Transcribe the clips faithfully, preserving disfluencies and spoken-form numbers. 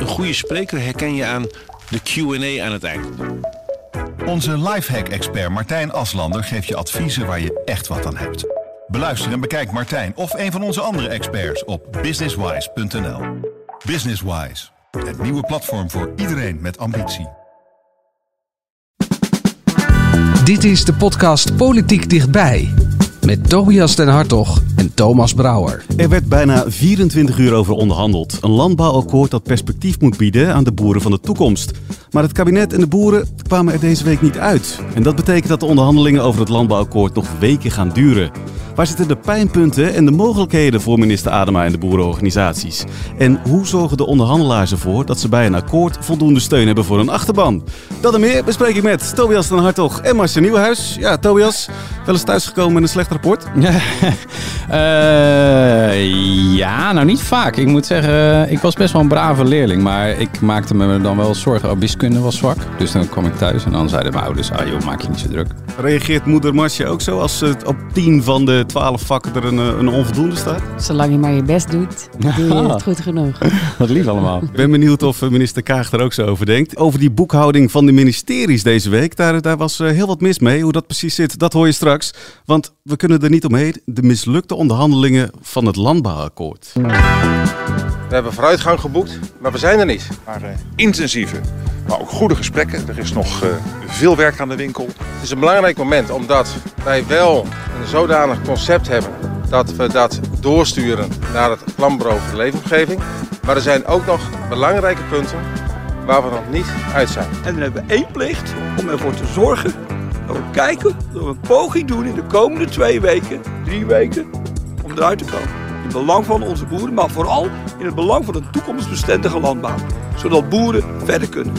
goede spreker herken je aan de Q en A aan het eind. Onze lifehack-expert Martijn Aslander geeft je adviezen waar je echt wat aan hebt. Beluister en bekijk Martijn of een van onze andere experts op businesswise punt n l. Businesswise, het nieuwe platform voor iedereen met ambitie. Dit is de podcast Politiek Dichtbij. Met Tobias den Hartog en Thomas Brouwer. Er werd bijna vierentwintig uur over onderhandeld. Een landbouwakkoord dat perspectief moet bieden aan de boeren van de toekomst. Maar het kabinet en de boeren kwamen er deze week niet uit. En dat betekent dat de onderhandelingen over het landbouwakkoord nog weken gaan duren. Waar zitten de pijnpunten en de mogelijkheden voor minister Adema en de boerenorganisaties? En hoe zorgen de onderhandelaars ervoor dat ze bij een akkoord voldoende steun hebben voor hun achterban? Dat en meer bespreek ik met Tobias den Hartog en Marcel Nieuwenhuis. Ja, Tobias, wel eens thuisgekomen met een slecht rapport? uh, ja, nou niet vaak. Ik moet zeggen, ik was best wel een brave leerling. Maar ik maakte me dan wel zorgen. Oh, wiskunde was zwak. Dus dan kwam ik thuis en dan zeiden mijn ouders, ah joh, maak je niet zo druk. Reageert moeder Marcia ook zo als het op tien van de twaalf vakken er een, een onvoldoende staat? Zolang je maar je best doet, doe je het goed genoeg. Wat lief allemaal. Ik ben benieuwd of minister Kaag er ook zo over denkt. Over die boekhouding van de ministeries deze week, daar, daar was heel wat mis mee. Hoe dat precies zit, dat hoor je straks. Want we kunnen er niet omheen. De mislukte onderhandelingen van het landbouwakkoord. We hebben vooruitgang geboekt, maar we zijn er niet. Maar uh, intensieve, maar ook goede gesprekken. Er is nog uh, veel werk aan de winkel. Het is een belangrijk moment omdat wij wel een zodanig concept hebben dat we dat doorsturen naar het planbureau voor de leefomgeving. Maar er zijn ook nog belangrijke punten waar we nog niet uit zijn. En dan hebben we één plicht om ervoor te zorgen dat we kijken, dat we een poging doen in de komende twee weken, drie weken, om eruit te komen. In het belang van onze boeren, maar vooral in het belang van een toekomstbestendige landbouw. Zodat boeren verder kunnen.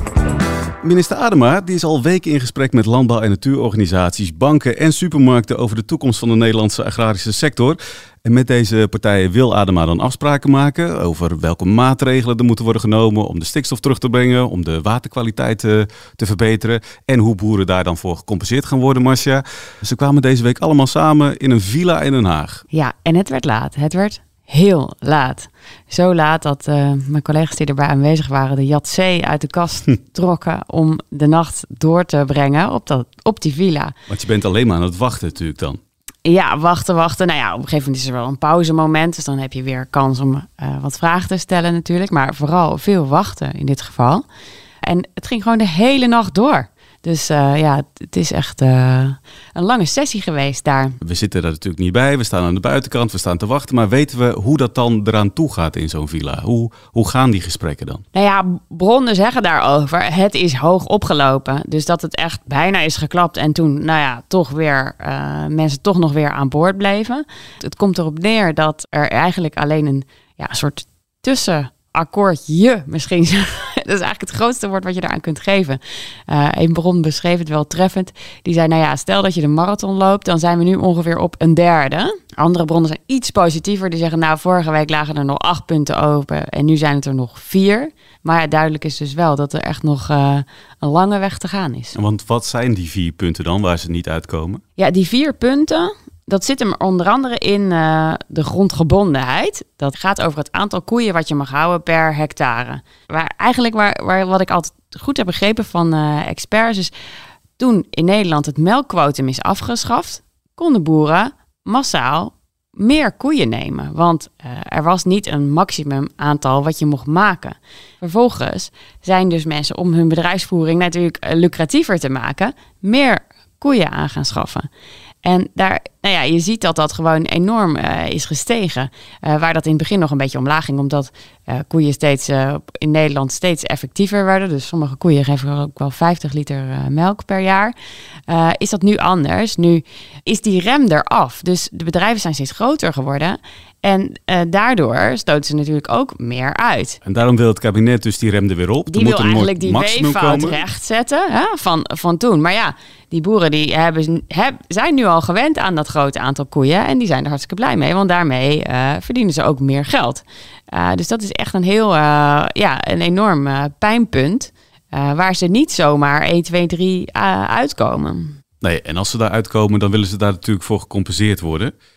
Minister Adema die is al weken in gesprek met landbouw- en natuurorganisaties, banken en supermarkten over de toekomst van de Nederlandse agrarische sector. En met deze partijen wil Adema dan afspraken maken over welke maatregelen er moeten worden genomen om de stikstof terug te brengen, om de waterkwaliteit te, te verbeteren en hoe boeren daar dan voor gecompenseerd gaan worden, Marcia. Ze kwamen deze week allemaal samen in een villa in Den Haag. Ja, en het werd laat. Het werd heel laat. Zo laat dat uh, mijn collega's die erbij aanwezig waren de Yatzee uit de kast trokken om de nacht door te brengen op, dat, op die villa. Want je bent alleen maar aan het wachten natuurlijk dan. Ja, wachten, wachten. Nou ja, op een gegeven moment is er wel een pauzemoment. Dus dan heb je weer kans om uh, wat vragen te stellen natuurlijk. Maar vooral veel wachten in dit geval. En het ging gewoon de hele nacht door. Dus uh, ja, het is echt uh, een lange sessie geweest daar. We zitten er natuurlijk niet bij. We staan aan de buitenkant, we staan te wachten. Maar weten we hoe dat dan eraan toe gaat in zo'n villa? Hoe, hoe gaan die gesprekken dan? Nou ja, bronnen zeggen daarover, het is hoog opgelopen. Dus dat het echt bijna is geklapt. En toen, nou ja, toch weer, uh, mensen toch nog weer aan boord bleven. Het komt erop neer dat er eigenlijk alleen een ja, soort tussen... akkoordje misschien. Dat is eigenlijk het grootste woord wat je daaraan kunt geven. Uh, een bron beschreef het wel treffend. Die zei, nou ja, stel dat je de marathon loopt, dan zijn we nu ongeveer op een derde. Andere bronnen zijn iets positiever. Die zeggen, nou, vorige week lagen er nog acht punten open en nu zijn het er nog vier. Maar ja, duidelijk is dus wel dat er echt nog uh, een lange weg te gaan is. Want wat zijn die vier punten dan waar ze niet uitkomen? Ja, die vier punten... Dat zit hem onder andere in uh, de grondgebondenheid. Dat gaat over het aantal koeien wat je mag houden per hectare. Waar eigenlijk waar, waar, wat ik altijd goed heb begrepen van uh, experts is... toen in Nederland het melkquotum is afgeschaft... konden boeren massaal meer koeien nemen. Want uh, er was niet een maximum aantal wat je mocht maken. Vervolgens zijn dus mensen om hun bedrijfsvoering natuurlijk uh, lucratiever te maken... meer koeien aan gaan schaffen. En daar, nou ja, je ziet dat dat gewoon enorm uh, is gestegen. Uh, waar dat in het begin nog een beetje omlaag ging, omdat uh, koeien steeds uh, in Nederland steeds effectiever werden. Dus sommige koeien geven ook wel vijftig liter uh, melk per jaar. Uh, is dat nu anders? Nu is die rem eraf. Dus de bedrijven zijn steeds groter geworden. En uh, daardoor stoten ze natuurlijk ook meer uit. En daarom wil het kabinet dus die rem er weer op. Die wil eigenlijk die weeffout rechtzetten hè, van, van toen. Maar ja, die boeren die hebben, heb, zijn nu al gewend aan dat grote aantal koeien. En die zijn er hartstikke blij mee. Want daarmee uh, verdienen ze ook meer geld. Uh, dus dat is echt een heel, uh, ja, een enorm uh, pijnpunt. Uh, waar ze niet zomaar één, twee, drie uh, uitkomen. Nee, en als ze daar uitkomen, dan willen ze daar natuurlijk voor gecompenseerd worden.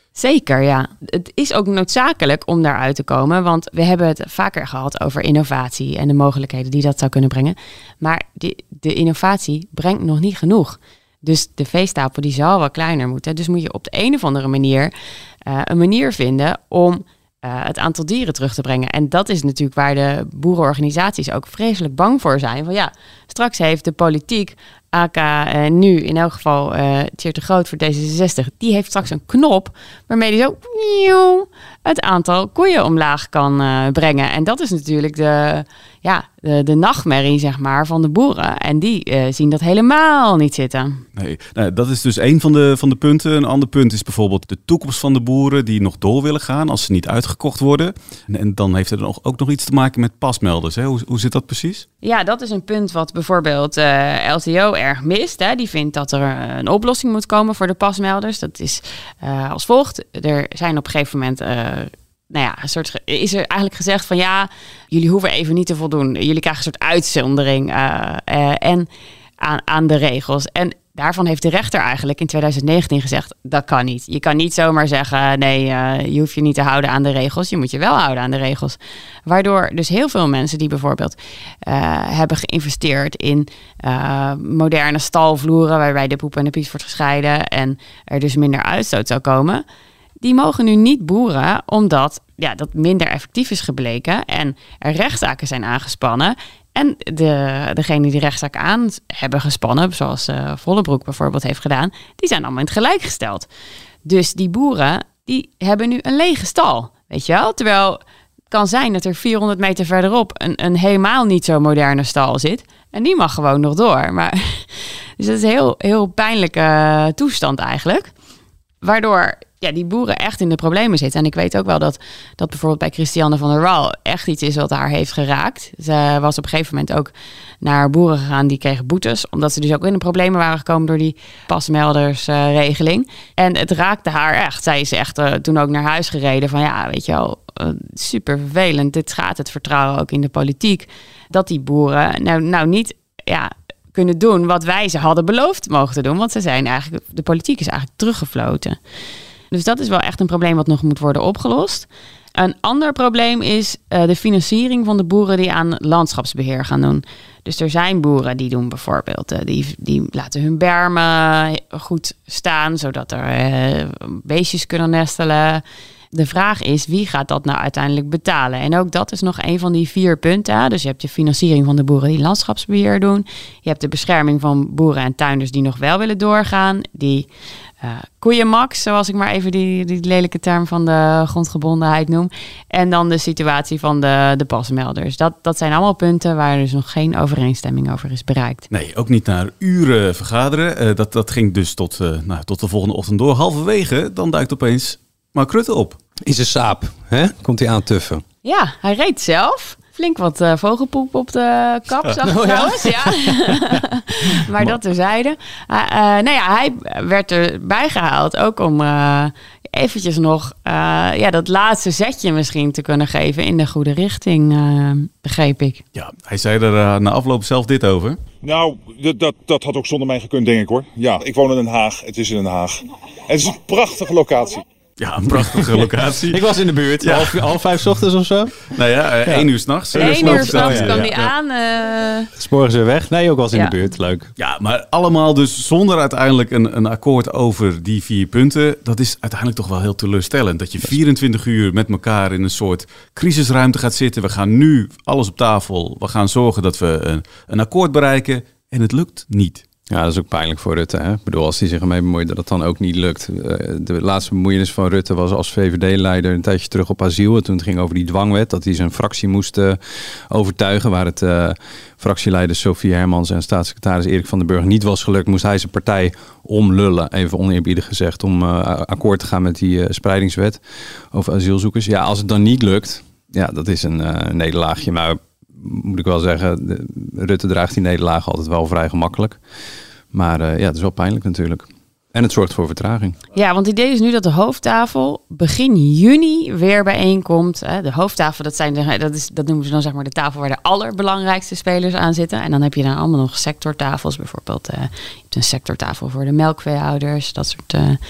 Zeker, ja. Het is ook noodzakelijk om daaruit te komen, want we hebben het vaker gehad over innovatie en de mogelijkheden die dat zou kunnen brengen. Maar de, de innovatie brengt nog niet genoeg. Dus de veestapel die zal wel kleiner moeten. Dus moet je op de een of andere manier uh, een manier vinden om uh, het aantal dieren terug te brengen. En dat is natuurlijk waar de boerenorganisaties ook vreselijk bang voor zijn. Van ja, straks heeft de politiek, A K uh, nu in elk geval uh, Tjeerd de Groot voor D zesenzestig, die heeft straks een knop waarmee die zo nieuw, het aantal koeien omlaag kan uh, brengen. En dat is natuurlijk de, ja, de, de nachtmerrie, zeg maar, van de boeren. En die uh, zien dat helemaal niet zitten. Nee, nou, dat is dus één van de, van de punten. Een ander punt is bijvoorbeeld de toekomst van de boeren die nog door willen gaan als ze niet uitgekocht worden. En, en dan heeft het nog, ook nog iets te maken met pasmelders. Hè? Hoe, hoe zit dat precies? Ja, dat is een punt wat bijvoorbeeld uh, L T O erg mist. Hè. Die vindt dat er een oplossing moet komen voor de pasmelders. Dat is uh, als volgt. Er zijn op een gegeven moment... Uh, nou ja, een soort, is er eigenlijk gezegd van ja, jullie hoeven even niet te voldoen. Jullie krijgen een soort uitzondering uh, uh, en aan, aan de regels. En daarvan heeft de rechter eigenlijk in twintig negentien gezegd, dat kan niet. Je kan niet zomaar zeggen, nee, uh, je hoeft je niet te houden aan de regels. Je moet je wel houden aan de regels. Waardoor dus heel veel mensen die bijvoorbeeld uh, hebben geïnvesteerd in uh, moderne stalvloeren, waarbij de poep en de pies wordt gescheiden en er dus minder uitstoot zou komen, die mogen nu niet boeren omdat ja, dat minder effectief is gebleken en er rechtszaken zijn aangespannen. En de, degene die rechtszaak aan hebben gespannen, zoals uh, Vollebroek bijvoorbeeld heeft gedaan, die zijn allemaal in het gelijk gesteld. Dus die boeren, die hebben nu een lege stal, weet je wel? Terwijl het kan zijn dat er vierhonderd meter verderop een, een helemaal niet zo moderne stal zit. En die mag gewoon nog door. Maar, dus dat is een heel, heel pijnlijke toestand eigenlijk. Waardoor ja, die boeren echt in de problemen zitten. En ik weet ook wel dat dat bijvoorbeeld bij Christiane van der Waal echt iets is wat haar heeft geraakt. Ze was op een gegeven moment ook naar boeren gegaan die kregen boetes, omdat ze dus ook in de problemen waren gekomen door die pasmeldersregeling. Uh, en het raakte haar echt. Zij is echt uh, toen ook naar huis gereden van ja, weet je wel, uh, super vervelend. Dit schaadt het vertrouwen ook in de politiek. Dat die boeren nou, nou niet ja, kunnen doen wat wij ze hadden beloofd mogen te doen. Want ze zijn eigenlijk, de politiek is eigenlijk teruggefloten. Dus dat is wel echt een probleem wat nog moet worden opgelost. Een ander probleem is uh, de financiering van de boeren die aan landschapsbeheer gaan doen. Dus er zijn boeren die doen bijvoorbeeld, uh, die, die laten hun bermen goed staan, zodat er uh, beestjes kunnen nestelen. De vraag is, wie gaat dat nou uiteindelijk betalen? En ook dat is nog een van die vier punten. Dus je hebt de financiering van de boeren die landschapsbeheer doen. Je hebt de bescherming van boeren en tuinders die nog wel willen doorgaan. Die uh, koeienmax, zoals ik maar even die, die lelijke term van de grondgebondenheid noem. En dan de situatie van de, de pasmelders. Dat, dat zijn allemaal punten waar dus nog geen overeenstemming over is bereikt. Nee, ook niet naar uren vergaderen. Uh, dat, dat ging dus tot, uh, nou, tot de volgende ochtend door. Halverwege, dan duikt opeens Mark Rutte op. In zijn saap, hè? Komt hij aantuffen. Ja, hij reed zelf. Flink wat uh, vogelpoep op de kap, zag ik oh, trouwens. Ja. Ja. Maar dat terzijde. Uh, uh, nou ja, hij werd erbij gehaald. Ook om uh, eventjes nog uh, ja, dat laatste zetje misschien te kunnen geven in de goede richting, uh, begreep ik. Ja, hij zei er uh, na afloop zelf dit over. Nou, dat, dat, dat had ook zonder mij gekund, denk ik hoor. Ja, ik woon in Den Haag. Het is in Den Haag. Het is een prachtige locatie. Ja, een prachtige locatie. Ik was in de buurt, ja. half, half vijf 's ochtends of zo. Nou ja, uh, ja. één uur 's nachts. Eén uur 's nachts kwam die aan. Uh... Sporen ze weg? Nee, ook was in ja. de buurt. Leuk. Ja, maar allemaal dus zonder uiteindelijk een, een akkoord over die vier punten. Dat is uiteindelijk toch wel heel teleurstellend. Dat je vierentwintig uur met elkaar in een soort crisisruimte gaat zitten. We gaan nu alles op tafel. We gaan zorgen dat we een, een akkoord bereiken. En het lukt niet. Ja, dat is ook pijnlijk voor Rutte. Hè? Ik bedoel, als hij zich ermee bemoeit dat het dan ook niet lukt. De laatste bemoeienis van Rutte was als V V D-leider een tijdje terug op asiel. En toen het ging over die dwangwet, dat hij zijn fractie moest uh, overtuigen. Waar het uh, fractieleider Sophie Hermans en staatssecretaris Erik van den Burg niet was gelukt, moest hij zijn partij omlullen, even oneerbiedig gezegd, om uh, akkoord te gaan met die uh, spreidingswet over asielzoekers. Ja, als het dan niet lukt, ja, dat is een uh, nederlaagje. Maar moet ik wel zeggen, de, Rutte draagt die nederlaag altijd wel vrij gemakkelijk. Maar uh, ja, het is wel pijnlijk natuurlijk. En het zorgt voor vertraging. Ja, want het idee is nu dat de hoofdtafel begin juni weer bijeenkomt. De hoofdtafel, dat, zijn de, dat, is, dat noemen ze dan zeg maar de tafel waar de allerbelangrijkste spelers aan zitten. En dan heb je dan allemaal nog sectortafels. Bijvoorbeeld uh, je hebt een sectortafel voor de melkveehouders, dat soort uh,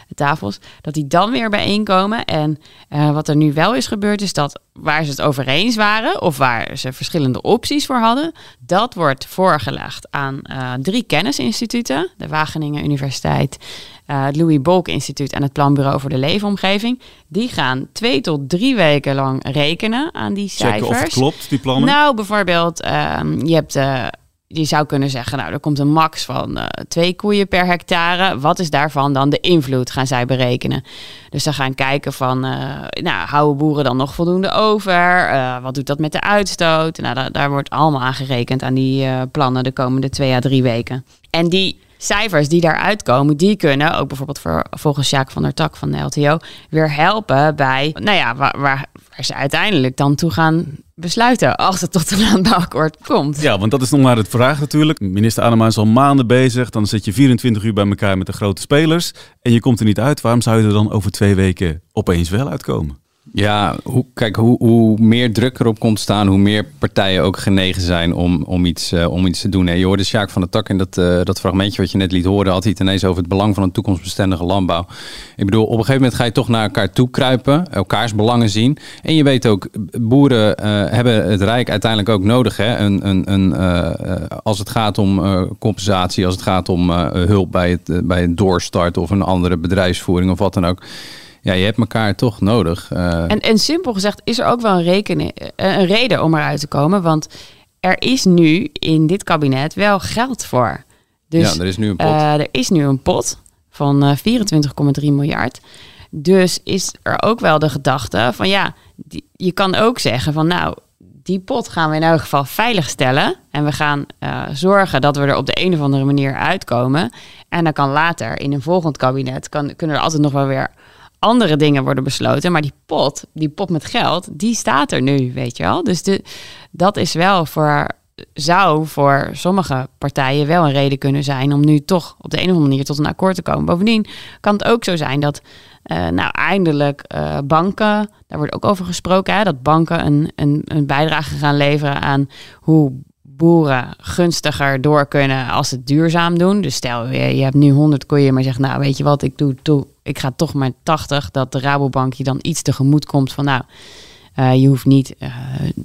tafels, dat die dan weer bijeenkomen. En uh, wat er nu wel is gebeurd, is dat waar ze het over eens waren, of waar ze verschillende opties voor hadden, dat wordt voorgelegd aan uh, drie kennisinstituten, de Wageningen Universiteit, uh, het Louis Bolk Instituut en het Planbureau voor de Leefomgeving. Die gaan twee tot drie weken lang rekenen aan die cijfers. Checken of het klopt, die plannen? Nou, bijvoorbeeld, uh, je hebt... Uh, Je zou kunnen zeggen, nou, er komt een max van uh, twee koeien per hectare. Wat is daarvan dan de invloed, gaan zij berekenen. Dus ze gaan kijken van, uh, nou, houden boeren dan nog voldoende over? Uh, wat doet dat met de uitstoot? Nou, da- daar wordt allemaal aan gerekend aan die uh, plannen de komende twee à drie weken. En die cijfers die daaruit komen, die kunnen ook bijvoorbeeld voor, volgens Sjaak van der Tak van de L T O weer helpen bij, nou ja, waar, waar, waar ze uiteindelijk dan toe gaan besluiten als het tot een landbouwakkoord komt. Ja, want dat is nog maar het vraag natuurlijk. Minister Adema is al maanden bezig. Dan zit je vierentwintig uur bij elkaar met de grote spelers en je komt er niet uit. Waarom zou je er dan over twee weken opeens wel uitkomen? Ja, hoe, kijk, hoe, hoe meer druk erop komt staan, hoe meer partijen ook genegen zijn om, om, iets, uh, om iets te doen. En je hoorde Sjaak van der Tak in dat, uh, dat fragmentje wat je net liet horen, had hij het ineens over het belang van een toekomstbestendige landbouw. Ik bedoel, op een gegeven moment ga je toch naar elkaar toe kruipen, elkaars belangen zien. En je weet ook, boeren uh, hebben het Rijk uiteindelijk ook nodig. Hè? Een, een, een, uh, als het gaat om uh, compensatie, als het gaat om uh, hulp bij het, uh, bij het doorstarten of een andere bedrijfsvoering of wat dan ook. Ja, je hebt elkaar toch nodig. Uh... En, en simpel gezegd is er ook wel een, rekenen, een reden om eruit te komen. Want er is nu in dit kabinet wel geld voor. Dus, ja, er is nu een pot. Uh, er is nu een pot van uh, vierentwintig komma drie miljard. Dus is er ook wel de gedachte van ja, die, je kan ook zeggen van nou, die pot gaan we in elk geval veilig stellen. En we gaan uh, zorgen dat we er op de een of andere manier uitkomen. En dan kan later in een volgend kabinet, kan, kunnen er altijd nog wel weer andere dingen worden besloten. Maar die pot, die pot met geld, die staat er nu, weet je wel. Dus de, dat is wel voor, zou voor sommige partijen wel een reden kunnen zijn om nu toch op de een of andere manier tot een akkoord te komen. Bovendien kan het ook zo zijn dat uh, nou eindelijk uh, banken, daar wordt ook over gesproken, hè, dat banken een, een, een bijdrage gaan leveren aan hoe boeren gunstiger door kunnen als ze het duurzaam doen. Dus stel, je, je hebt nu honderd koeien, maar zegt, nou, weet je wat, ik doe, doe ik ga toch maar tachtig, dat de Rabobank je dan iets tegemoet komt van, nou, uh, je hoeft niet uh,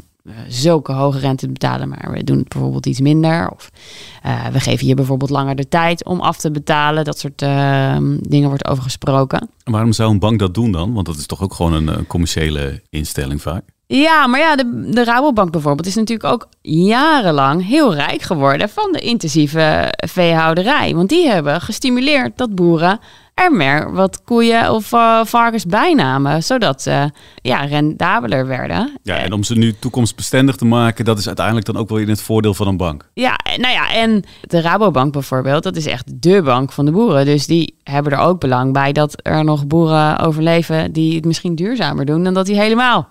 zulke hoge rente te betalen, maar we doen het bijvoorbeeld iets minder. Of uh, we geven je bijvoorbeeld langer de tijd om af te betalen. Dat soort uh, dingen wordt over gesproken. En waarom zou een bank dat doen dan? Want dat is toch ook gewoon een, een commerciële instelling vaak? Ja, maar ja, de, de Rabobank bijvoorbeeld is natuurlijk ook jarenlang heel rijk geworden van de intensieve veehouderij. Want die hebben gestimuleerd dat boeren er meer wat koeien of uh, varkens bijnamen, zodat ze uh, ja, rendabeler werden. Ja, en om ze nu toekomstbestendig te maken, dat is uiteindelijk dan ook wel in het voordeel van een bank. Ja, nou ja, en de Rabobank bijvoorbeeld, dat is echt de bank van de boeren. Dus die hebben er ook belang bij dat er nog boeren overleven die het misschien duurzamer doen dan dat die helemaal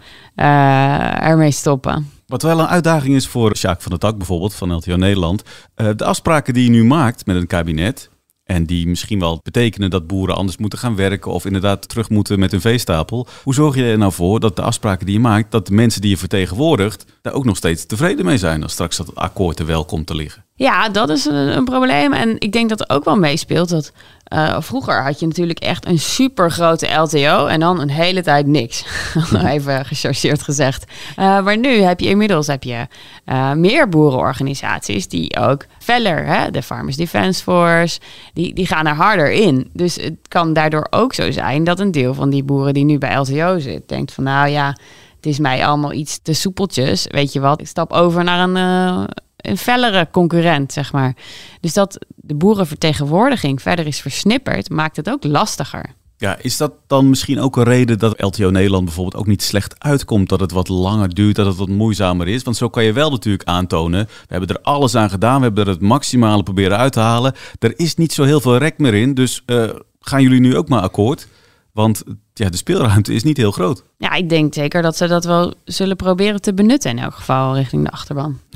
uh, ermee stoppen. Wat wel een uitdaging is voor Sjaak van der Tak bijvoorbeeld, van L T O Nederland. Uh, de afspraken die je nu maakt met een kabinet, en die misschien wel betekenen dat boeren anders moeten gaan werken of inderdaad terug moeten met hun veestapel. Hoe zorg je er nou voor dat de afspraken die je maakt, dat de mensen die je vertegenwoordigt, daar ook nog steeds tevreden mee zijn als straks dat akkoord er wel komt te liggen? Ja, dat is een, een probleem. En ik denk dat er ook wel meespeelt dat uh, vroeger had je natuurlijk echt een super grote L T O en dan een hele tijd niks. Even gechargeerd gezegd. Uh, maar nu heb je inmiddels heb je uh, meer boerenorganisaties die ook feller, hè, de Farmers Defence Force, die, die gaan er harder in. Dus het kan daardoor ook zo zijn dat een deel van die boeren die nu bij L T O zit, denkt van nou ja, het is mij allemaal iets te soepeltjes. Weet je wat, ik stap over naar een Uh, een fellere concurrent, zeg maar. Dus dat de boerenvertegenwoordiging verder is versnipperd, maakt het ook lastiger. Ja, is dat dan misschien ook een reden dat L T O Nederland bijvoorbeeld ook niet slecht uitkomt? Dat het wat langer duurt, dat het wat moeizamer is? Want zo kan je wel natuurlijk aantonen, we hebben er alles aan gedaan, we hebben er het maximale proberen uit te halen. Er is niet zo heel veel rek meer in, dus uh, gaan jullie nu ook maar akkoord? Want ja, de speelruimte is niet heel groot. Ja, ik denk zeker dat ze dat wel zullen proberen te benutten in elk geval richting de achterban. Ja.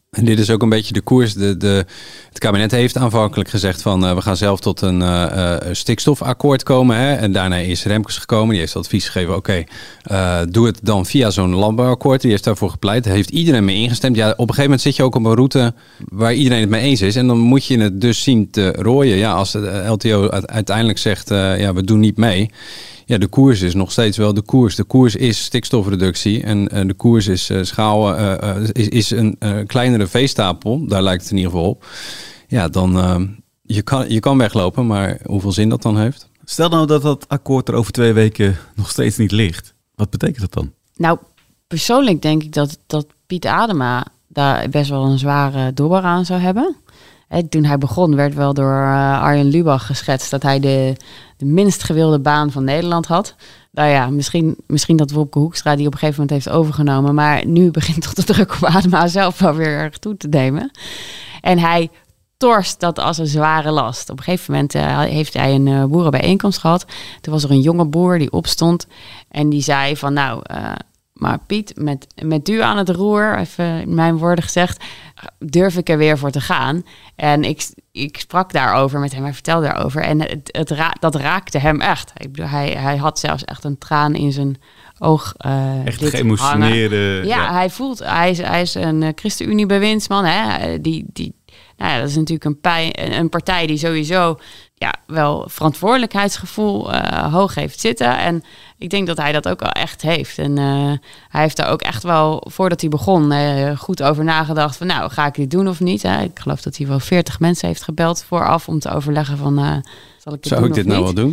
En dit is ook een beetje de koers. De, de, het kabinet heeft aanvankelijk gezegd van uh, we gaan zelf tot een uh, uh, stikstofakkoord komen. Hè? En daarna is Remkes gekomen. Die heeft advies gegeven. Oké, okay, uh, doe het dan via zo'n landbouwakkoord. Die heeft daarvoor gepleit. Daar heeft iedereen mee ingestemd. Ja, op een gegeven moment zit je ook op een route waar iedereen het mee eens is. En dan moet je het dus zien te rooien. Ja, als de L T O uiteindelijk zegt uh, ja, we doen niet mee. Ja, de koers is nog steeds wel de koers. De koers is stikstofreductie en uh, de koers is uh, schaal, uh, uh, is, is een uh, kleinere veestapel. Daar lijkt het in ieder geval op. Ja, dan uh, je kan je kan weglopen, maar hoeveel zin dat dan heeft? Stel nou dat dat akkoord er over twee weken nog steeds niet ligt. Wat betekent dat dan? Nou, persoonlijk denk ik dat, dat Piet Adema daar best wel een zware dobber aan zou hebben. He, toen hij begon werd wel door uh, Arjen Lubach geschetst dat hij de, de minst gewilde baan van Nederland had. Nou ja, misschien, misschien dat Wopke Hoekstra die op een gegeven moment heeft overgenomen. Maar nu begint toch de druk op Adema zelf wel weer erg toe te nemen. En hij torst dat als een zware last. Op een gegeven moment uh, heeft hij een uh, boerenbijeenkomst gehad. Toen was er een jonge boer die opstond en die zei van nou... Uh, Maar Piet, met, met u aan het roer, even in mijn woorden gezegd, durf ik er weer voor te gaan. En ik, ik sprak daarover met hem, hij vertelde daarover. En het, het ra- dat raakte hem echt. Ik bedoel, hij, hij had zelfs echt een traan in zijn oog. Uh, echt geëmotioneerde. Ja, ja, hij voelt, hij is, hij is een uh, ChristenUnie-bewindsman. Hè? Die, die, nou ja, dat is natuurlijk een, pij, een partij die sowieso ja, wel verantwoordelijkheidsgevoel uh, hoog heeft zitten. En ik denk dat hij dat ook wel echt heeft. En uh, hij heeft daar ook echt wel, voordat hij begon, uh, goed over nagedacht van nou, ga ik dit doen of niet? Hè? Ik geloof dat hij wel veertig mensen heeft gebeld vooraf om te overleggen van uh, zal ik dit Zou doen ik dit of nou niet? wel doen?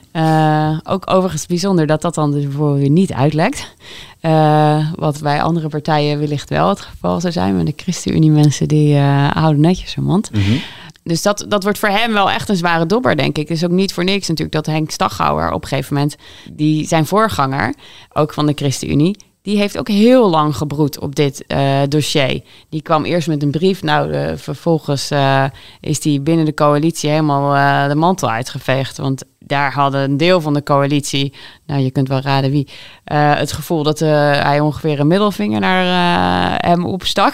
Ja. Uh, ook overigens bijzonder dat dat dan dus bijvoorbeeld weer niet uitlekt. Uh, wat bij andere partijen wellicht wel het geval zou zijn. Maar de ChristenUnie mensen die uh, houden netjes hun mond. Mm-hmm. Dus dat, dat wordt voor hem wel echt een zware dobber, denk ik. Het is ook niet voor niks natuurlijk dat Henk Staghouwer op een gegeven moment, die zijn voorganger, ook van de ChristenUnie, die heeft ook heel lang gebroed op dit uh, dossier. Die kwam eerst met een brief. Nou, uh, vervolgens uh, is die binnen de coalitie helemaal uh, de mantel uitgeveegd. Want daar hadden een deel van de coalitie, nou, je kunt wel raden wie, uh, het gevoel dat uh, hij ongeveer een middelvinger naar uh, hem opstak.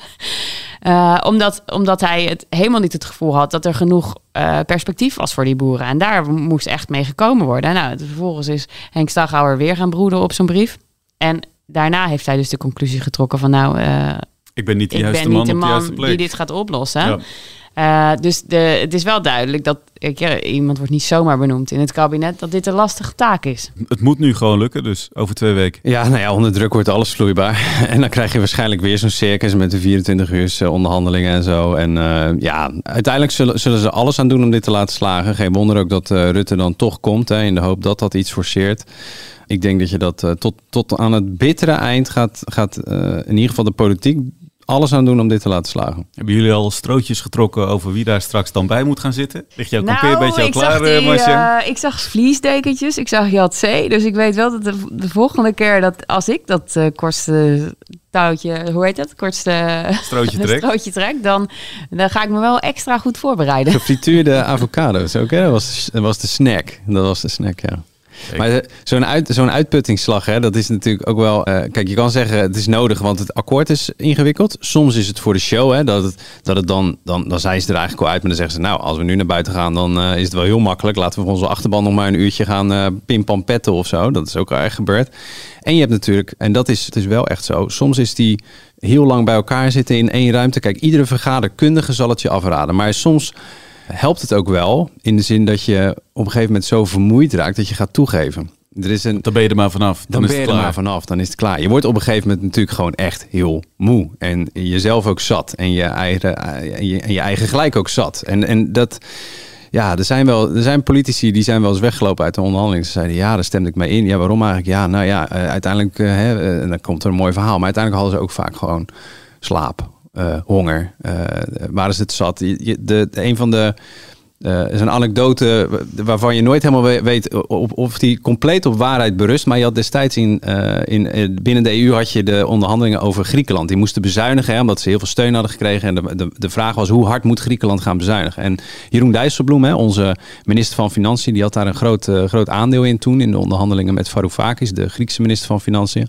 Uh, omdat, omdat hij het helemaal niet het gevoel had dat er genoeg uh, perspectief was voor die boeren. En daar moest echt mee gekomen worden. Nou, vervolgens is Henk Staghouwer weer gaan broeden op zijn brief. En daarna heeft hij dus de conclusie getrokken van nou, uh, ik ben niet de ik juiste ben man, niet de op de man juiste plek die dit gaat oplossen. Ja. Uh, dus de, het is wel duidelijk dat ja, iemand wordt niet zomaar benoemd in het kabinet, dat dit een lastige taak is. Het moet nu gewoon lukken, dus over twee weken. Ja, nou ja, onder druk wordt alles vloeibaar. En dan krijg je waarschijnlijk weer zo'n circus met de vierentwintig uur onderhandelingen en zo. En uh, ja, uiteindelijk zullen, zullen ze alles aan doen om dit te laten slagen. Geen wonder ook dat uh, Rutte dan toch komt, hè, in de hoop dat dat iets forceert. Ik denk dat je dat uh, tot, tot aan het bittere eind gaat, gaat uh, in ieder geval de politiek alles aan doen om dit te laten slagen. Hebben jullie al strootjes getrokken over wie daar straks dan bij moet gaan zitten? Ligt jouw nou, kampeer een beetje al klaar, die, Marcia? Uh, ik zag vliesdekentjes, ik zag Jad C. Dus ik weet wel dat de, de volgende keer dat als ik dat uh, kortste touwtje, hoe heet dat? Kortste strootje trek, strootje trek dan, dan ga ik me wel extra goed voorbereiden. Gefrituurde avocado's ook, hè? Dat was, dat was de snack. Dat was de snack, ja. Maar zo'n, uit, zo'n uitputtingsslag, hè, dat is natuurlijk ook wel... Uh, kijk, je kan zeggen het is nodig, want het akkoord is ingewikkeld. Soms is het voor de show, hè, dat het, dat het dan, dan... Dan zijn ze er eigenlijk al uit, maar dan zeggen ze... Nou, als we nu naar buiten gaan, dan uh, is het wel heel makkelijk. Laten we voor onze achterban nog maar een uurtje gaan uh, pimpampetten of zo. Dat is ook al erg gebeurd. En je hebt natuurlijk, en dat is, het is wel echt zo... Soms is die heel lang bij elkaar zitten in één ruimte. Kijk, iedere vergaderkundige zal het je afraden. Maar soms helpt het ook wel in de zin dat je op een gegeven moment zo vermoeid raakt dat je gaat toegeven. Er is een, dan ben je er maar vanaf. Dan, dan is ben je het er klaar. maar vanaf. Dan is het klaar. Je wordt op een gegeven moment natuurlijk gewoon echt heel moe. En jezelf ook zat. En je eigen, en je, en je eigen gelijk ook zat. En, en dat... Ja, er zijn wel er zijn politici die zijn wel eens weggelopen uit de onderhandeling. Ze zeiden, ja, daar stemde ik mee in. Ja, waarom eigenlijk? Ja, nou ja, uh, uiteindelijk... Uh, hè, uh, dan komt er een mooi verhaal. Maar uiteindelijk hadden ze ook vaak gewoon slaap, uh, honger. Uh, waren ze het zat. Je, de, de, een van de... uh, is een anekdote waarvan je nooit helemaal weet of, of die compleet op waarheid berust. Maar je had destijds in, uh, in, binnen de E U had je de onderhandelingen over Griekenland. Die moesten bezuinigen, hè, omdat ze heel veel steun hadden gekregen. En de, de, de vraag was, hoe hard moet Griekenland gaan bezuinigen? En Jeroen Dijsselbloem, hè, onze minister van Financiën, die had daar een groot, uh, groot aandeel in toen. In de onderhandelingen met Varoufakis, de Griekse minister van Financiën.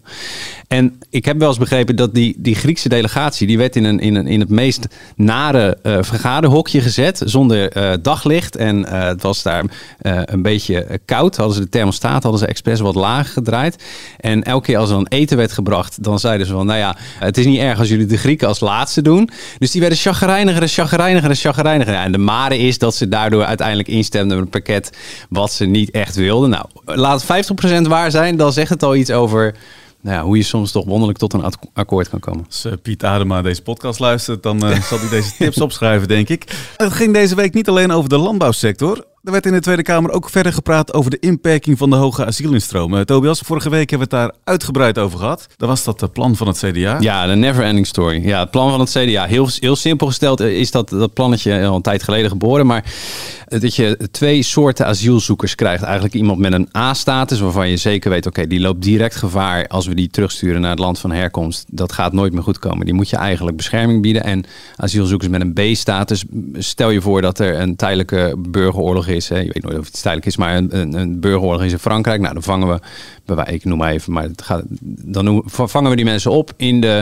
En ik heb wel eens begrepen dat die, die Griekse delegatie, die werd in, een, in, een, in het meest nare uh, vergaderhokje gezet, zonder uh, daglicht. En uh, het was daar uh, een beetje koud. Hadden ze de thermostaat, hadden ze expres wat lager gedraaid. En elke keer als er dan eten werd gebracht, dan zeiden ze van, nou ja, het is niet erg als jullie de Grieken als laatste doen. Dus die werden chagrijniger en chagrijniger en chagrijniger. Ja, en de mare is dat ze daardoor uiteindelijk instemden met een pakket wat ze niet echt wilden. Nou, laat het vijftig procent waar zijn, dan zegt het al iets over nou ja, hoe je soms toch wonderlijk tot een akkoord kan komen. Als uh, Piet Adema deze podcast luistert, dan uh, zal hij deze tips opschrijven, denk ik. Het ging deze week niet alleen over de landbouwsector. Er werd in de Tweede Kamer ook verder gepraat over de inperking van de hoge asielinstromen. Uh, Tobias, vorige week hebben we het daar uitgebreid over gehad. Dat was dat uh, plan van het C D A. Ja, de never ending story. Ja, het plan van het C D A. Heel, heel simpel gesteld is dat, dat plannetje al een tijd geleden geboren. Maar dat je twee soorten asielzoekers krijgt. Eigenlijk iemand met een A-status waarvan je zeker weet, oké, okay, die loopt direct gevaar als we die terugsturen naar het land van herkomst. Dat gaat nooit meer goed komen. Die moet je eigenlijk bescherming bieden. En asielzoekers met een B-status, stel je voor dat er een tijdelijke burgeroorlog is. Hè. Je weet nooit of het tijdelijk is, maar een, een, een burgeroorlog is in Frankrijk. Nou, dan vangen we, ik noem maar even, maar het gaat, dan vangen we die mensen op in de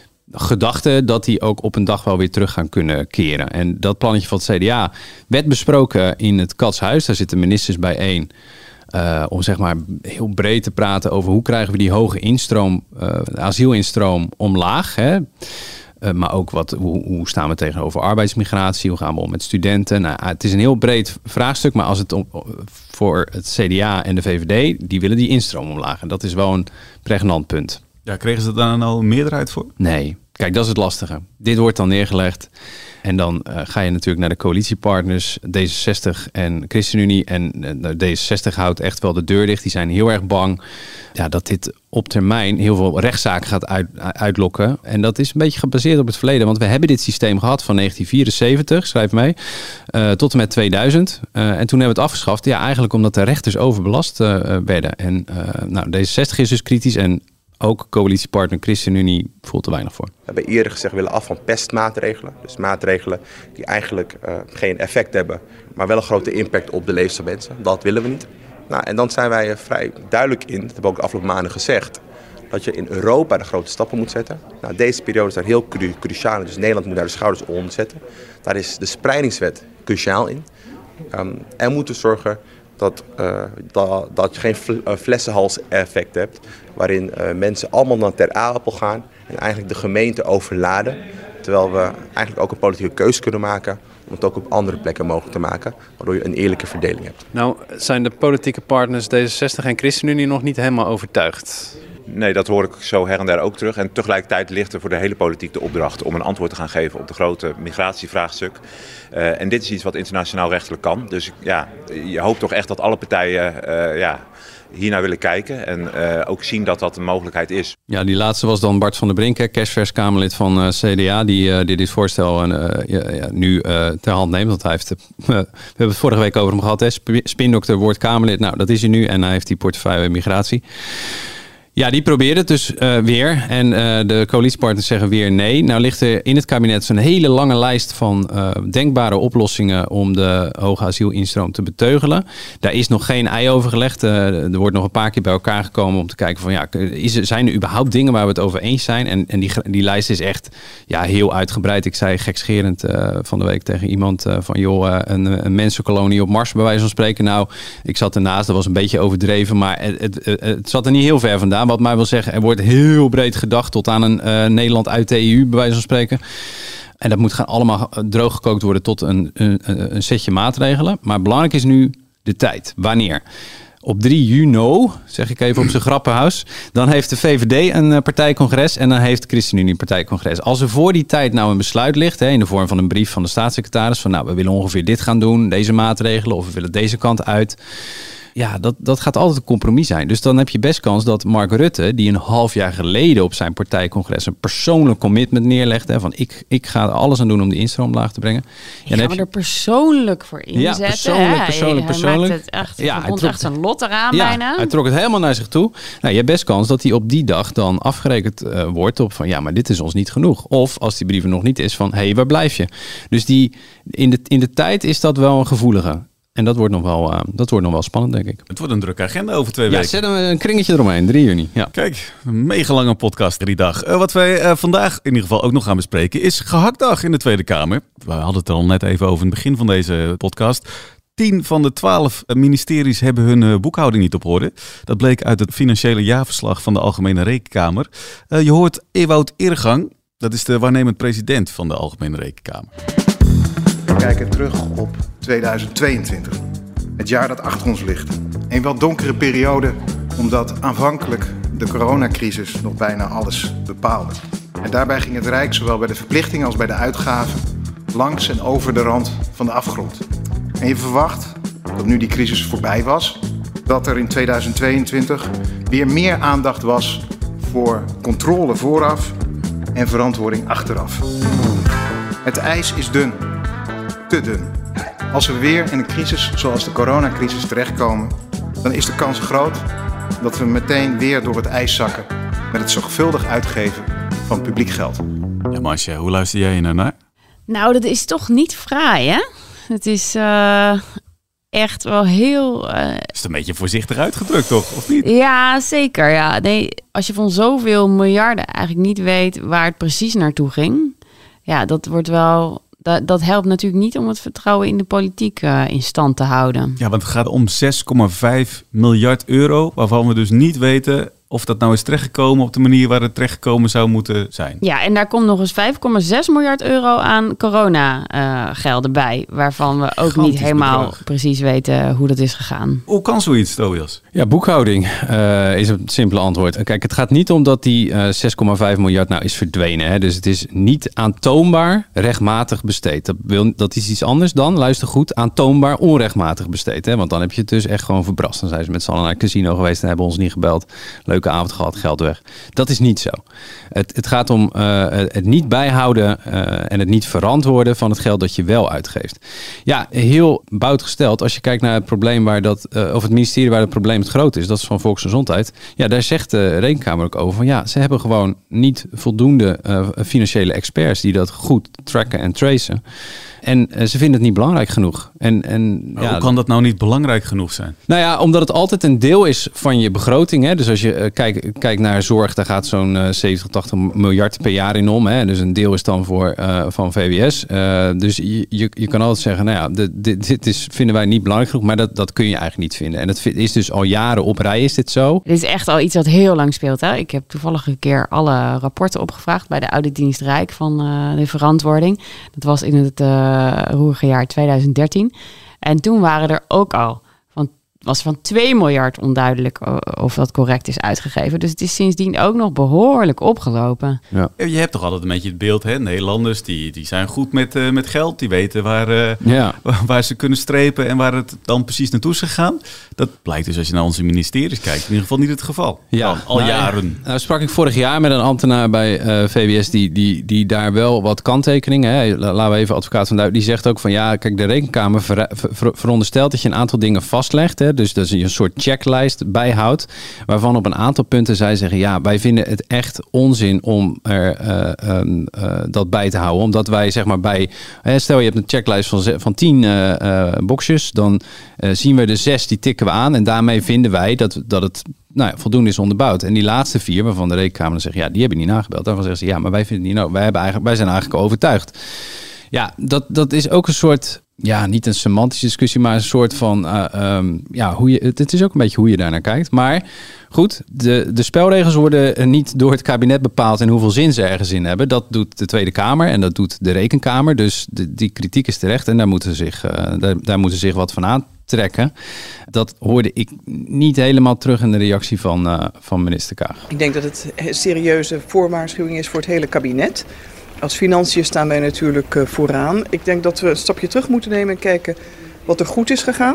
gedachte dat die ook op een dag wel weer terug gaan kunnen keren. En dat plannetje van het C D A werd besproken in het Katshuis. Daar zitten ministers bijeen. Uh, om zeg maar heel breed te praten over hoe krijgen we die hoge instroom, uh, asielinstroom omlaag. Hè? Uh, maar ook wat, hoe, hoe staan we tegenover arbeidsmigratie? Hoe gaan we om met studenten? Nou, het is een heel breed vraagstuk, maar als het om, voor het C D A en de V V D, die willen die instroom omlaag. En dat is wel een pregnant punt. Ja, kregen ze daar nou een meerderheid voor? Nee. Kijk, dat is het lastige. Dit wordt dan neergelegd. En dan uh, ga je natuurlijk naar de coalitiepartners, D zesenzestig en ChristenUnie. En uh, D zesenzestig houdt echt wel de deur dicht. Die zijn heel erg bang ja, dat dit op termijn heel veel rechtszaken gaat uit, uitlokken. En dat is een beetje gebaseerd op het verleden. Want we hebben dit systeem gehad van negentien vierenzeventig, schrijf mee, uh, tot en met tweeduizend. Uh, en toen hebben we het afgeschaft. Ja, eigenlijk omdat de rechters overbelast uh, werden. En uh, nou, D zesenzestig is dus kritisch en ook coalitiepartner ChristenUnie voelt er weinig voor. We hebben eerder gezegd, we willen af van pestmaatregelen. Dus maatregelen die eigenlijk uh, geen effect hebben, maar wel een grote impact op de levens van mensen. Dat willen we niet. Nou, en dan zijn wij uh, vrij duidelijk in, dat hebben we ook de afgelopen maanden gezegd, dat je in Europa de grote stappen moet zetten. Nou, deze periode is daar heel cru- cruciaal, dus Nederland moet daar de schouders onder zetten. Daar is de spreidingswet cruciaal in. Um, en we moeten zorgen Dat, uh, dat, dat je geen fl- uh, flessenhals-effect hebt, waarin uh, mensen allemaal naar ter aardappel gaan en eigenlijk de gemeente overladen. Terwijl we eigenlijk ook een politieke keuze kunnen maken om het ook op andere plekken mogelijk te maken, waardoor je een eerlijke verdeling hebt. Nou, zijn de politieke partners D zesenzestig en ChristenUnie nog niet helemaal overtuigd? Nee, dat hoor ik zo her en der ook terug. En tegelijkertijd ligt er voor de hele politiek de opdracht om een antwoord te gaan geven op de grote migratievraagstuk. Uh, en dit is iets wat internationaal rechtelijk kan. Dus ja, je hoopt toch echt dat alle partijen uh, ja, hiernaar willen kijken en uh, ook zien dat dat een mogelijkheid is. Ja, die laatste was dan Bart van der Brink, kerstvers Kamerlid van uh, C D A, die, uh, die dit voorstel uh, ja, ja, nu uh, ter hand neemt. Want hij heeft, uh, we hebben het vorige week over hem gehad, hè? Spindokter wordt Kamerlid. Nou, dat is hij nu en hij heeft die portefeuille migratie. Ja, die probeert het dus uh, weer. En uh, de coalitiepartners zeggen weer nee. Nou ligt er in het kabinet zo'n hele lange lijst van uh, denkbare oplossingen om de hoge asielinstroom te beteugelen. Daar is nog geen ei over gelegd. Uh, er wordt nog een paar keer bij elkaar gekomen om te kijken van ja, is er, zijn er überhaupt dingen waar we het over eens zijn? En, en die, die lijst is echt ja, heel uitgebreid. Ik zei gekscherend uh, van de week tegen iemand uh, van joh, uh, een, een mensenkolonie op Mars bij wijze van spreken. Nou, ik zat ernaast, dat was een beetje overdreven, maar het, het, het, het zat er niet heel ver vandaan. Wat mij wil zeggen, er wordt heel breed gedacht tot aan een uh, Nederland uit de E U, bij wijze van spreken. En dat moet gaan allemaal drooggekookt worden tot een, een, een setje maatregelen. Maar belangrijk is nu de tijd. Wanneer? Op drie juni, zeg ik even op zijn grappenhuis, dan heeft de V V D een partijcongres en dan heeft de ChristenUnie een partijcongres. Als er voor die tijd nou een besluit ligt, hè, in de vorm van een brief van de staatssecretaris, van nou, we willen ongeveer dit gaan doen, deze maatregelen, of we willen deze kant uit. Ja, dat, dat gaat altijd een compromis zijn. Dus dan heb je best kans dat Mark Rutte, die een half jaar geleden op zijn partijcongres een persoonlijk commitment neerlegde, hè, van ik, ik ga er alles aan doen om die instroom omlaag te brengen. Ik ja, ga me je... er persoonlijk voor inzetten. Ja, persoonlijk, hè? persoonlijk, hij persoonlijk. Maakt het echt, ja, hij trok echt zijn lot eraan ja, bijna. Hij trok het helemaal naar zich toe. Nou, je hebt best kans dat hij op die dag dan afgerekend uh, wordt op van ja, maar dit is ons niet genoeg. Of als die brief er nog niet is van hé, hey, waar blijf je? Dus die, in, de, in de tijd is dat wel een gevoelige. En dat wordt nog wel, uh, dat wordt nog wel spannend, denk ik. Het wordt een drukke agenda over twee ja, weken. Ja, zetten we een kringetje eromheen, drie juni. Ja. Kijk, een mega lange podcast die dag. Uh, wat wij uh, vandaag in ieder geval ook nog gaan bespreken is gehaktdag in de Tweede Kamer. We hadden het er al net even over in het begin van deze podcast. Tien van de twaalf ministeries hebben hun uh, boekhouding niet op orde. Dat bleek uit het financiële jaarverslag van de Algemene Rekenkamer. Uh, je hoort Ewout Eergang, dat is de waarnemend president van de Algemene Rekenkamer. We kijken terug op tweeduizend tweeëntwintig, het jaar dat achter ons ligt. Een wat donkere periode, omdat aanvankelijk de coronacrisis nog bijna alles bepaalde. En daarbij ging het Rijk, zowel bij de verplichtingen als bij de uitgaven, langs en over de rand van de afgrond. En je verwacht, dat nu die crisis voorbij was, dat er in tweeduizend tweeëntwintig weer meer aandacht was voor controle vooraf en verantwoording achteraf. Het ijs is dun. Te dun. Als we weer in een crisis zoals de coronacrisis terechtkomen, dan is de kans groot dat we meteen weer door het ijs zakken met het zorgvuldig uitgeven van publiek geld. Ja, Marcia, hoe luister jij hier naar? Nou, dat is toch niet fraai, hè? Het is uh, echt wel heel... Uh... Is het een beetje voorzichtig uitgedrukt, toch? Of niet? Ja, zeker. Ja. Nee, als je van zoveel miljarden eigenlijk niet weet waar het precies naartoe ging, ja, dat wordt wel... Dat, dat helpt natuurlijk niet om het vertrouwen in de politiek uh, in stand te houden. Ja, want het gaat om zes komma vijf miljard euro, waarvan we dus niet weten of dat nou is terechtgekomen op de manier waar het terechtgekomen zou moeten zijn. Ja, en daar komt nog eens vijf komma zes miljard euro aan corona-gelden uh, bij, waarvan we ook Gigantisch niet helemaal bedrag. precies weten hoe dat is gegaan. Hoe kan zoiets, Tobias? Ja, boekhouding uh, is het simpele antwoord. Kijk, het gaat niet om dat die uh, zes komma vijf miljard nou is verdwenen. Hè? Dus het is niet aantoonbaar rechtmatig besteed. Dat, wil, dat is iets anders dan, luister goed, aantoonbaar onrechtmatig besteed. Hè? Want dan heb je het dus echt gewoon verbrast. Dan zijn ze met z'n allen naar het casino geweest en hebben ons niet gebeld. Leuke avond gehad, geld weg. Dat is niet zo. Het, het gaat om uh, het niet bijhouden uh, en het niet verantwoorden van het geld dat je wel uitgeeft. Ja, heel bout gesteld. Als je kijkt naar het probleem waar dat, uh, of het ministerie waar het probleem het groot is, dat is van Volksgezondheid. Ja, daar zegt de Rekenkamer ook over van ja, ze hebben gewoon niet voldoende uh, financiële experts die dat goed tracken en tracen. En uh, ze vinden het niet belangrijk genoeg. En, en, maar ja, hoe kan dat nou niet belangrijk genoeg zijn? Nou ja, omdat het altijd een deel is van je begroting. Hè? Dus als je uh, kijkt kijk naar zorg, daar gaat zo'n uh, zeventig, tachtig miljard per jaar in om. Hè? Dus een deel is dan voor, uh, van V W S. Uh, dus je, je, je kan altijd zeggen, nou ja, dit, dit, dit is, vinden wij niet belangrijk genoeg. Maar dat, dat kun je eigenlijk niet vinden. En dat is dus al jaren op rij is dit zo. Dit is echt al iets wat heel lang speelt. Hè? Ik heb toevallig een keer alle rapporten opgevraagd bij de Auditdienst Rijk van uh, de verantwoording. Dat was in het uh, roerige jaar tweeduizend dertien. En toen waren er ook al van, was van twee miljard onduidelijk of dat correct is uitgegeven. Dus het is sindsdien ook nog behoorlijk opgelopen. Ja. Je hebt toch altijd een beetje het beeld, hè? Nederlanders die, die zijn goed met, uh, met geld. Die weten waar, uh, ja. waar ze kunnen strepen en waar het dan precies naartoe is gegaan. Dat blijkt dus als je naar onze ministeries kijkt. In ieder geval niet het geval. Ja, al, al nou, jaren. Nou sprak ik vorig jaar met een ambtenaar bij uh, V W S die, die, die daar wel wat kanttekeningen, hè, laten we even advocaat van Duitsland, die zegt ook van ja, kijk, de Rekenkamer ver, ver, veronderstelt dat je een aantal dingen vastlegt. Hè, dus dat je een soort checklist bijhoudt, waarvan op een aantal punten zij zeggen ja, wij vinden het echt onzin om er uh, um, uh, dat bij te houden. Omdat wij zeg maar bij, hè, stel je hebt een checklist van, van tien uh, uh, boxjes, dan uh, zien we de zes, die tikken we aan en daarmee vinden wij dat, dat het nou ja, voldoende is onderbouwd. En die laatste vier, waarvan de Rekenkamer zegt ja, die hebben niet nagebeld. Daarvan zeggen ze ja, maar wij vinden het niet nou, wij, hebben eigenlijk, wij zijn eigenlijk overtuigd. Ja, dat, dat is ook een soort, ja, niet een semantische discussie, maar een soort van, uh, um, ja, hoe je, het, het is ook een beetje hoe je daar naar kijkt. Maar goed, de, de spelregels worden niet door het kabinet bepaald en hoeveel zin ze ergens in hebben. Dat doet de Tweede Kamer en dat doet de Rekenkamer. Dus de, die kritiek is terecht en daar moeten ze zich, uh, daar, daar moeten ze zich wat van aantrekken. Dat hoorde ik niet helemaal terug in de reactie van, uh, van minister Kaag. Ik denk dat het een serieuze voorwaarschuwing is voor het hele kabinet. Als financiën staan wij natuurlijk uh, vooraan. Ik denk dat we een stapje terug moeten nemen en kijken wat er goed is gegaan.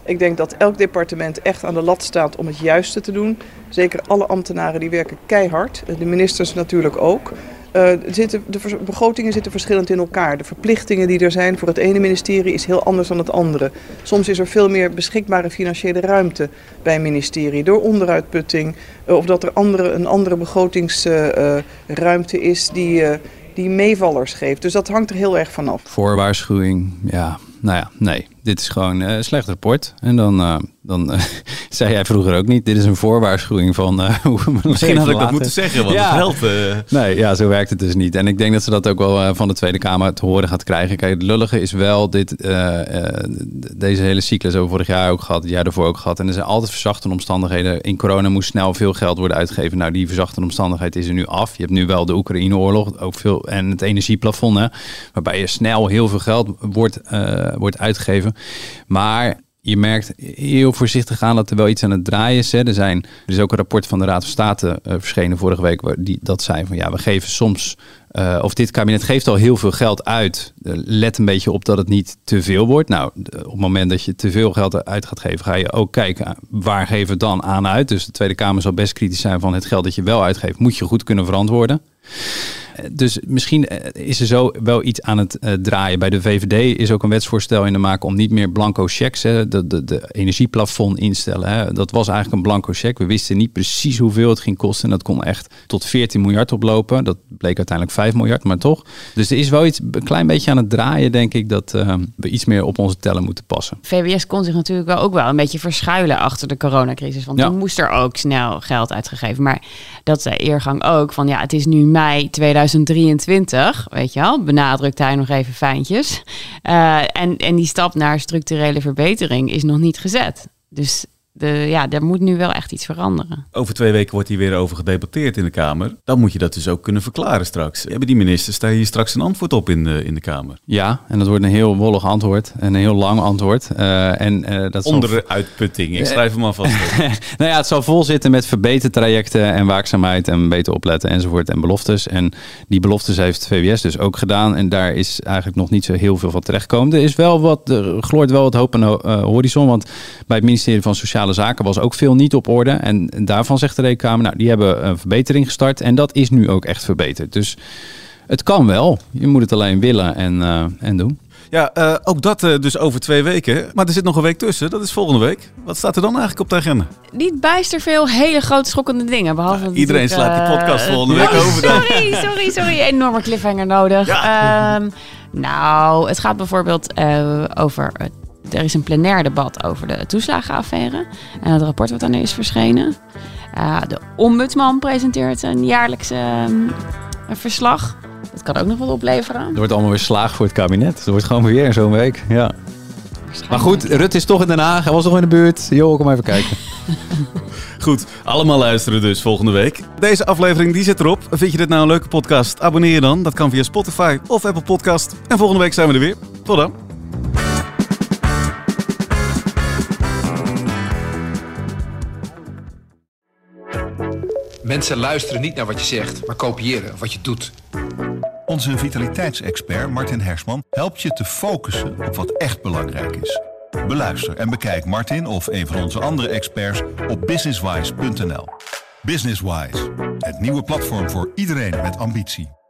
Ik denk dat elk departement echt aan de lat staat om het juiste te doen. Zeker alle ambtenaren die werken keihard. De ministers natuurlijk ook. Uh, zitten, de begrotingen zitten verschillend in elkaar. De verplichtingen die er zijn voor het ene ministerie is heel anders dan het andere. Soms is er veel meer beschikbare financiële ruimte bij een ministerie door onderuitputting. Uh, of dat er andere, een andere begrotingsruimte uh, uh, is die, uh, die meevallers geeft. Dus dat hangt er heel erg vanaf. Voorwaarschuwing, ja, nou ja, nee. Dit is gewoon een uh, slecht rapport. En dan, uh, dan uh, zei jij vroeger ook niet. Dit is een voorwaarschuwing van uh, hoe we Misschien had ik laten. dat moeten zeggen, want ja. het helpt. Uh... Nee, ja, zo werkt het dus niet. En ik denk dat ze dat ook wel uh, van de Tweede Kamer te horen gaat krijgen. Kijk, het lullige is wel dit, uh, uh, deze hele cyclus hebben we vorig jaar ook gehad, het jaar daarvoor ook gehad. En er zijn altijd verzachtende omstandigheden. In corona moest snel veel geld worden uitgegeven. Nou, die verzachtende omstandigheid is er nu af. Je hebt nu wel de Oekraïne-oorlog ook veel, en het energieplafond, hè, waarbij je snel heel veel geld wordt, uh, wordt uitgegeven. Maar je merkt heel voorzichtig aan dat er wel iets aan het draaien is. Hè. Er, zijn, er is ook een rapport van de Raad van State uh, verschenen vorige week. Waar die, dat zei van ja, we geven soms... Uh, of dit kabinet geeft al heel veel geld uit. Uh, let een beetje op dat het niet te veel wordt. Nou, op het moment dat je te veel geld uit gaat geven, ga je ook kijken waar geven we het dan aan uit. Dus de Tweede Kamer zal best kritisch zijn van het geld dat je wel uitgeeft, moet je goed kunnen verantwoorden. Dus misschien is er zo wel iets aan het uh, draaien. Bij de V V D is ook een wetsvoorstel in de maak om niet meer blanco checks, hè, de, de, de energieplafond instellen. Hè. Dat was eigenlijk een blanco check. We wisten niet precies hoeveel het ging kosten. En dat kon echt tot veertien miljard oplopen. Dat bleek uiteindelijk vijf miljard, maar toch. Dus er is wel iets, een klein beetje aan het draaien, denk ik, dat uh, we iets meer op onze tellen moeten passen. V W S kon zich natuurlijk wel ook wel een beetje verschuilen achter de coronacrisis. Want ja. toen moest er ook snel geld uitgegeven. Maar dat zei Eergang ook van ja, het is nu mei tweeduizend drieëntwintig, weet je wel, benadrukt hij nog even fijntjes. Uh, en, en die stap naar structurele verbetering is nog niet gezet. Dus de, ja, er moet nu wel echt iets veranderen. Over twee weken wordt hier weer over gedebatteerd in de Kamer. Dan moet je dat dus ook kunnen verklaren straks. Hebben die ministers daar hier straks een antwoord op in de, in de Kamer? Ja, en dat wordt een heel wollig antwoord. En een heel lang antwoord. Uh, en, uh, dat Onderuitputting, zal... ik schrijf hem alvast op. Nou ja, het zal vol zitten met verbetertrajecten en waakzaamheid en beter opletten enzovoort en beloftes. En die beloftes heeft V W S dus ook gedaan. En daar is eigenlijk nog niet zo heel veel van terechtgekomen. Er is wel wat, er gloort wel wat hoop aan de uh, horizon. Want bij het ministerie van Sociale Zaken was ook veel niet op orde. En daarvan zegt de Rekenkamer, nou, die hebben een verbetering gestart. En dat is nu ook echt verbeterd. Dus het kan wel. Je moet het alleen willen en, uh, en doen. Ja, uh, ook dat uh, dus over twee weken. Maar er zit nog een week tussen. Dat is volgende week. Wat staat er dan eigenlijk op de agenda? Niet bijster veel hele grote schokkende dingen. Behalve ja, iedereen slaat uh, die podcast volgende uh, week oh, over. Dan. Sorry, sorry, sorry. Enorme cliffhanger nodig. Ja. Um, nou, het gaat bijvoorbeeld uh, over... Uh, Er is een plenair debat over de toeslagenaffaire. En het rapport wat dan is verschenen. Uh, de ombudsman presenteert een jaarlijks uh, een verslag. Dat kan ook nog wat opleveren. Er wordt allemaal weer slaag voor het kabinet. Er wordt gewoon weer zo'n week. Ja. Maar goed, Rutte is toch in Den Haag. Hij was toch in de buurt. Jo, kom even kijken. Goed, allemaal luisteren dus volgende week. Deze aflevering die zit erop. Vind je dit nou een leuke podcast? Abonneer je dan. Dat kan via Spotify of Apple Podcast. En volgende week zijn we er weer. Tot dan. Mensen luisteren niet naar wat je zegt, maar kopiëren wat je doet. Onze vitaliteitsexpert Martin Hersman helpt je te focussen op wat echt belangrijk is. Beluister en bekijk Martin of een van onze andere experts op businesswise punt n l. Businesswise, het nieuwe platform voor iedereen met ambitie.